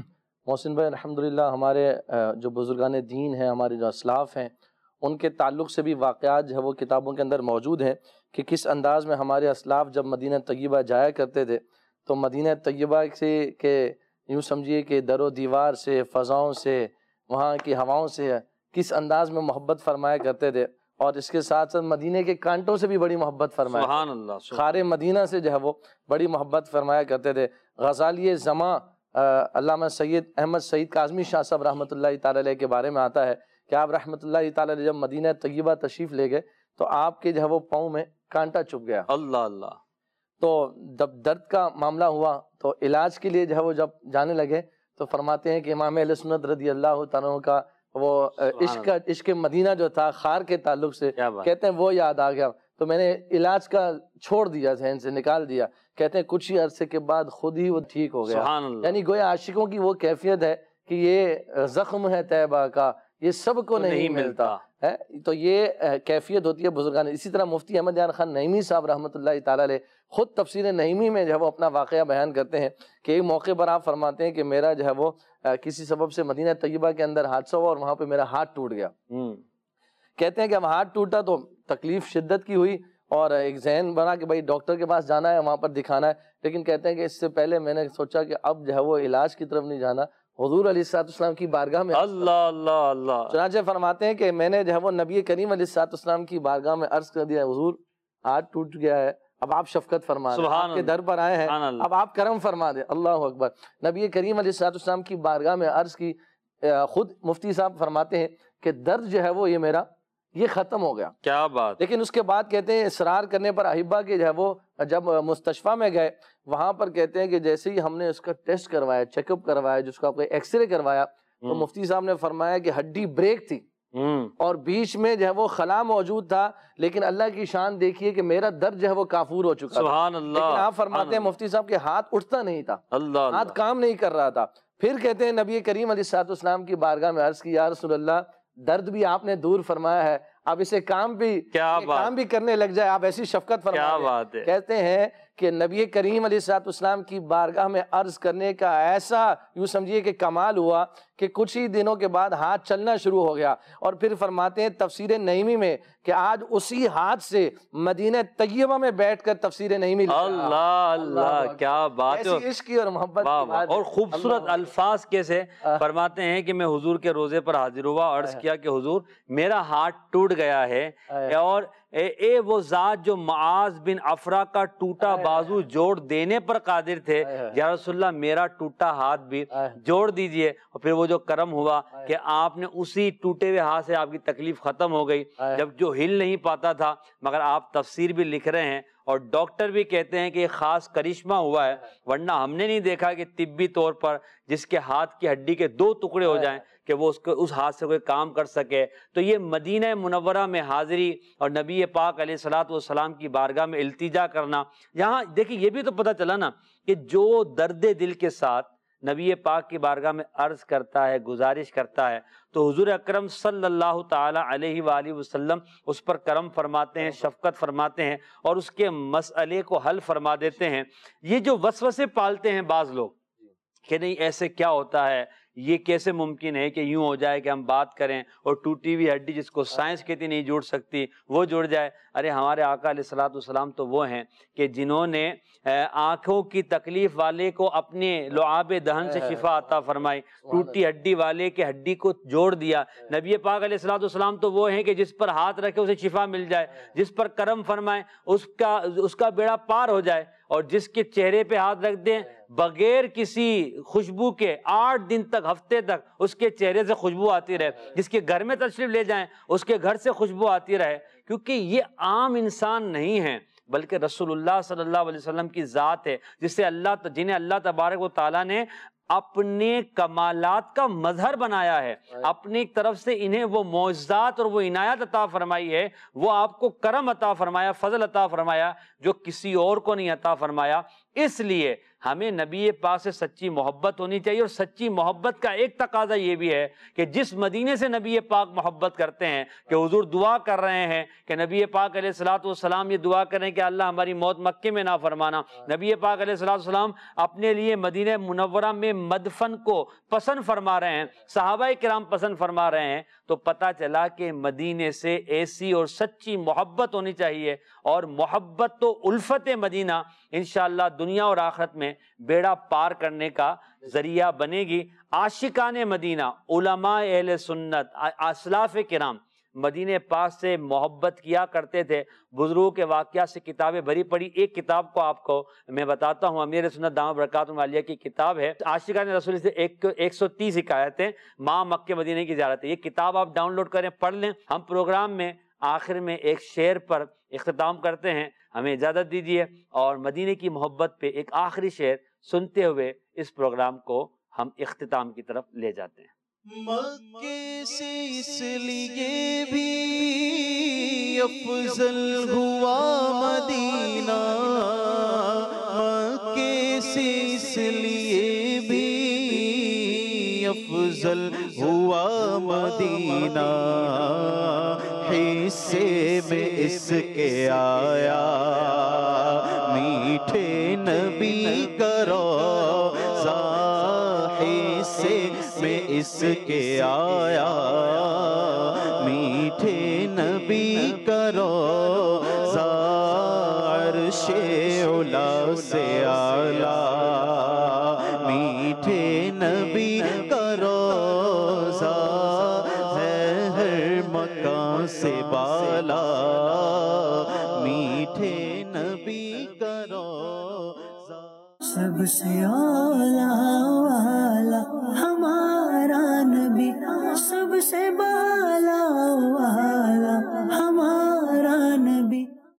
محسن بھائی، الحمدللہ ہمارے جو بزرگان دین ہیں، ہمارے جو اسلاف ہیں، ان کے تعلق سے بھی واقعات جو ہے وہ کتابوں کے اندر موجود ہیں کہ کس انداز میں ہمارے اسلاف جب مدینہ طیبہ جایا کرتے تھے تو مدینہ طیبہ سے کہ یوں سمجھیے کہ در و دیوار سے، فضاؤں سے، وہاں کی ہواؤں سے کس انداز میں محبت فرمایا کرتے تھے، اور اس کے ساتھ ساتھ مدینہ کے کانٹوں سے بھی بڑی محبت فرمایا، سبحان اللہ، خار مدینہ سے جو ہے وہ بڑی محبت فرمایا کرتے تھے۔ غزالی زماں علامہ سید احمد سعید کاظمی شاہ صاحب رحمۃ اللہ تعالی علیہ کے بارے میں آتا ہے کہ آپ رحمۃ اللہ تعالی علیہ جب مدینہ طیبہ تشریف لے گئے تو آپ کے جو ہے وہ پاؤں میں کانٹا چبھ گیا۔ اللہ اللہ۔ تو جب درد کا معاملہ ہوا تو علاج کے لیے جو ہے وہ جب جانے لگے تو فرماتے ہیں کہ امام اہل سنت رضی اللہ تعالیٰ کا وہ عشق عشق مدینہ جو تھا خار کے تعلق سے، کہتے ہیں وہ یاد آ گیا، تو میں نے علاج کا چھوڑ دیا، ذہن سے نکال دیا۔ کہتے ہیں کچھ ہی عرصے کے بعد خود ہی وہ ٹھیک ہو گیا۔ یعنی گویا عاشقوں کی وہ کیفیت ہے کہ یہ زخم ہے طیبہ کا، یہ سب کو نہیں ملتا ہے، تو یہ کیفیت ہوتی ہے بزرگان۔ اسی طرح مفتی احمد یار خان نعیمی صاحب رحمۃ اللہ تعالی علیہ خود تفسیر نعیمی میں جو ہے وہ اپنا واقعہ بیان کرتے ہیں کہ ایک موقع پر آپ فرماتے ہیں کہ میرا جو ہے وہ کسی سبب سے مدینہ طیبہ کے اندر حادثہ ہوا اور وہاں پہ میرا ہاتھ ٹوٹ گیا۔ کہتے ہیں کہ اب ہاتھ ٹوٹا تو تکلیف شدت کی ہوئی اور ایک ذہن بنا کہ بھائی ڈاکٹر کے پاس جانا ہے، وہاں پر دکھانا ہے، لیکن کہتے ہیں کہ اس سے پہلے میں نے سوچا کہ اب جو ہے وہ علاج کی طرف نہیں جانا، حضور علیہ الصلوۃ والسلام کی بارگاہ میں اللہ اللہ اللہ چنانچہ فرماتے ہیں کہ میں نے جو ہے وہ نبی کریم علیہ الصلوۃ والسلام کی بارگاہ میں عرض کر دیا، حضور ہاتھ ٹوٹ گیا ہے، اب آپ شفقت فرما دیں، آپ کے در پر آئے ہیں، اب آپ کرم فرما دیں۔ اللہ اکبر۔ نبی کریم علیہ الصلوۃ والسلام کی بارگاہ میں عرض کی، خود مفتی صاحب فرماتے ہیں کہ درد جو ہے وہ یہ میرا یہ ختم ہو گیا۔ کیا بات۔ لیکن اس کے بعد کہتے ہیں اصرار کرنے پر احبہ کے جو ہے وہ جب مستشفیٰ میں گئے وہاں پر کہتے ہیں کہ جیسے ہی ہم نے اس کا ٹیسٹ کروایا، چیک اپ کروایا، جس کو آپ کو ایکس رے کروایا، تو مفتی صاحب نے فرمایا کہ ہڈی بریک تھی اور بیچ میں جو ہے وہ خلا موجود تھا، لیکن اللہ کی شان دیکھیے کہ میرا درد جو ہے وہ کافور ہو چکا تھا، لیکن آپ فرماتے ہیں مفتی صاحب کے ہاتھ اٹھتا نہیں تھا، ہاتھ کام نہیں کر رہا تھا۔ پھر کہتے ہیں نبی کریم علیہ الصلوۃ والسلام کی بارگاہ میں عرض کی، یا رسول اللہ درد بھی آپ نے دور فرمایا ہے، اب اسے کام بھی کام بھی کرنے لگ جائے، آپ ایسی شفقت فرمائیں۔ کہتے ہیں کہ نبی کریم علیہ الصلوۃ والسلام کی بارگاہ میں عرض کرنے کا ایسا یوں سمجھیے کہ کمال ہوا کہ کچھ ہی دنوں کے بعد ہاتھ چلنا شروع ہو گیا، اور پھر فرماتے ہیں تفسیر نعیمی میں کہ آج اسی ہاتھ سے مدینہ طیبہ میں بیٹھ کر تفسیر نعیمی لکھا۔ اللہ اللہ، کیا بات ہے، ایسی عشق اور محبت اور خوبصورت الفاظ کیسے فرماتے ہیں کہ میں حضور کے روزے پر حاضر ہوا، عرض کیا کہ حضور میرا ہاتھ ٹوٹ گیا ہے، اور اے اے وہ ذات جو معاذ بن افرا کا ٹوٹا بازو جوڑ دینے پر قادر تھے، یا رسول اللہ میرا ٹوٹا ہاتھ بھی جوڑ دیجئے۔ اور پھر وہ جو کرم ہوا کہ آپ نے اسی ٹوٹے ہوئے ہاتھ سے آپ کی تکلیف ختم ہو گئی، جب جو ہل نہیں پاتا تھا، مگر آپ تفسیر بھی لکھ رہے ہیں اور ڈاکٹر بھی کہتے ہیں کہ یہ خاص کرشمہ ہوا ہے، ورنہ ہم نے نہیں دیکھا کہ طبی طور پر جس کے ہاتھ کی ہڈی کے دو ٹکڑے ہو جائیں کہ وہ اس کو اس ہاتھ سے کوئی کام کر سکے۔ تو یہ مدینہ منورہ میں حاضری اور نبی پاک علیہ الصلوۃ والسلام کی بارگاہ میں التجا کرنا، یہاں دیکھیں یہ بھی تو پتہ چلا نا کہ جو درد دل کے ساتھ نبی پاک کی بارگاہ میں عرض کرتا ہے، گزارش کرتا ہے، تو حضور اکرم صلی اللہ تعالی علیہ وآلہ وسلم اس پر کرم فرماتے ہیں، شفقت فرماتے ہیں اور اس کے مسئلے کو حل فرما دیتے ہیں۔ یہ جو وسوسے پالتے ہیں بعض لوگ کہ نہیں ایسے کیا ہوتا ہے، یہ کیسے ممکن ہے کہ یوں ہو جائے کہ ہم بات کریں اور ٹوٹی ہوئی ہڈی جس کو سائنس کہتی نہیں جوڑ سکتی وہ جڑ جائے۔ ارے ہمارے آقا علیہ الصلوۃ والسلام تو وہ ہیں کہ جنہوں نے آنکھوں کی تکلیف والے کو اپنے لعاب دہن سے شفا عطا فرمائی، ٹوٹی ہڈی والے کے ہڈی کو جوڑ دیا۔ نبی پاک علیہ الصلوۃ والسلام تو وہ ہیں کہ جس پر ہاتھ رکھے اسے شفا مل جائے، جس پر کرم فرمائے اس کا اس کا بیڑا پار ہو جائے، اور جس کے چہرے پہ ہاتھ رکھ دیں بغیر کسی خوشبو کے آٹھ دن تک ہفتے تک اس کے چہرے سے خوشبو آتی رہے، جس کے گھر میں تشریف لے جائیں اس کے گھر سے خوشبو آتی رہے، کیونکہ یہ عام انسان نہیں ہیں بلکہ رسول اللہ صلی اللہ علیہ وسلم کی ذات ہے، جس سے اللہ جنہیں اللہ تبارک و تعالیٰ نے اپنے کمالات کا مظہر بنایا ہے، اپنی طرف سے انہیں وہ معجزات اور وہ عنایت عطا فرمائی ہے، وہ آپ کو کرم عطا فرمایا، فضل عطا فرمایا جو کسی اور کو نہیں عطا فرمایا۔ اس لیے ہمیں نبی پاک سے سچی محبت ہونی چاہیے، اور سچی محبت کا ایک تقاضا یہ بھی ہے کہ جس مدینے سے نبی پاک محبت کرتے ہیں کہ حضور دعا کر رہے ہیں کہ نبی پاک علیہ الصلوۃ والسلام یہ دعا کریں کہ اللہ ہماری موت مکے میں نہ فرمانا، نبی پاک علیہ الصلوۃ والسلام اپنے لیے مدینہ منورہ میں مدفن کو پسند فرما رہے ہیں، صحابہ کرام پسند فرما رہے ہیں، تو پتہ چلا کہ مدینے سے ایسی اور سچی محبت ہونی چاہیے، اور محبت تو الفت مدینہ انشاءاللہ دنیا اور آخرت میں بیڑا پار کرنے کا ذریعہ بنے گی۔ عاشقان مدینہ، علماء اہل سنت، اسلاف کرام مدینہ پاک سے محبت کیا کرتے تھے۔ بزرگوں کے واقعات سے کتابیں بھری پڑی، ایک کتاب کو آپ کو میں بتاتا ہوں، امیر سنت دامت برکاتہم العالیہ کی کتاب ہے، عاشقان رسول سے ایک ایک سو تیس حکایتیں ماں مکہ مدینہ کی زیارت ہے۔ یہ کتاب آپ ڈاؤن لوڈ کریں، پڑھ لیں۔ ہم پروگرام میں آخر میں ایک شعر پر اختتام کرتے ہیں، ہمیں اجازت دیجیے، اور مدینے کی محبت پہ ایک آخری شعر سنتے ہوئے اس پروگرام کو ہم اختتام کی طرف لے جاتے ہیں۔ مکے سے اس لیے بھی افضل ہوا مدینہ، مکے سے اس لیے بھی افضل ہوا مدینہ، حصے میں اس کے آیا میٹھے نبی کا روضہ، حصے میں اس کے آیا میٹھے نبی کا روضہ، عرش علا سے اعلیٰ میٹھے نبی کا روضہ ہے، ہر مکان سے بالا میٹھے نبی کا روضہ۔ سب سے اعلیٰ